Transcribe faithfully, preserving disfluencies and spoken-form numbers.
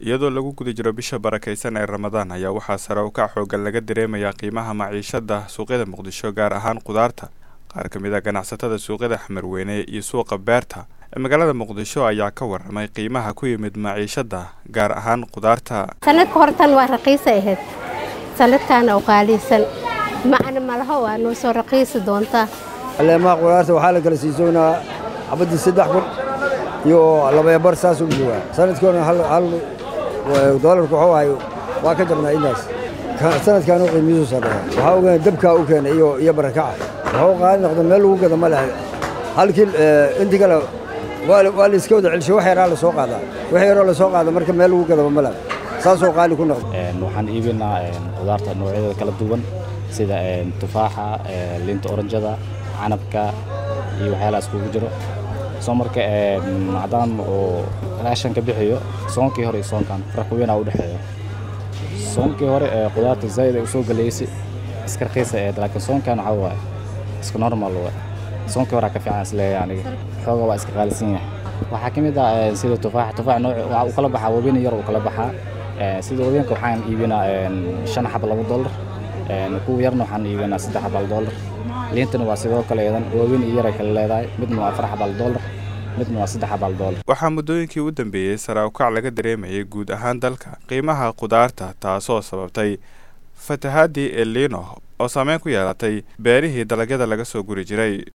iyadoo lagu guda jiro bisha barakeysan ee Ramadaan ayaa waxaa sare u kac xoogan laga dareemayaa qiimaha maciishada suuqyada Muqdisho gaar ahaan qudaarta. Qaar ka mid ah ganacsatada suuqyada Xamarweyne iyo suuqa beerta ee magaalada Muqdisho ayaa ka warramay qiimaha ku yimid maciishada gaar ahaan qudaarta. sanadka hortan waa raqiis ahayd, sanadkan oo qaalisan macna malaha waa noo soo raqiis doonta. Aleema qudaarta waxaa la kala siisoonaa abadi saddex kun iyo laba bar saas u jooga. sanadkan hal hal doolarku wuxuu ahay waa ka jabnaa inaas. sanadkan uu qiimihiisu sareeyo. Waxa uu gaar dabka u keenay iyo iyo barakaca. Wuxuu qaad noqdo meel lagu gado ma lahayn. halkii intii kale waa la iska wada celsho wax yar la soo qaadaa. wax yar la soo qaado marka meel lagu gado ma lahayn. saas oo qaali ku noqdo. een waxaan iibinaa qudaarta noocyada kala duwan sida tufaaxa, liinta oranjada, canabka iyo waxyaalaha isku jiro. soo marka een maadaam oo raashin ka bixiyo soonkii hore iyo soonkan farq weyn u dhaxeeyo. soonkii hore qudaarta zaid ay soo galeysay iska raqiis ah, laakiin soonkan waxa waaye iska normal waa. soonkii hore ka fiican isla yani xooga waa iska qaalisan yahay. waxa kamid ah sida tufaax tufaax nooc waxa uu kala baxaa wabiin yar uu kala baxaa. sida wabiinka waxaan iibinaa shan xabo laba dollar, kuwa yarna waxaan iibinaa saddex xabo dollar. liintana waa sidoo kale eedan wabiin iyo yar kala leedahay, midna waa afar xabo dollar, midna waa saddex xabo dollar. Waxaa muddooyinkii u dambeeyay sare u kac laga dareemayay guud ahaan dalka qiimaha qudaarta, taasoo sababtay fatahaadii El Niño oo saameyn ku yeelatay beerihii dalagyada laga soo guri jiray.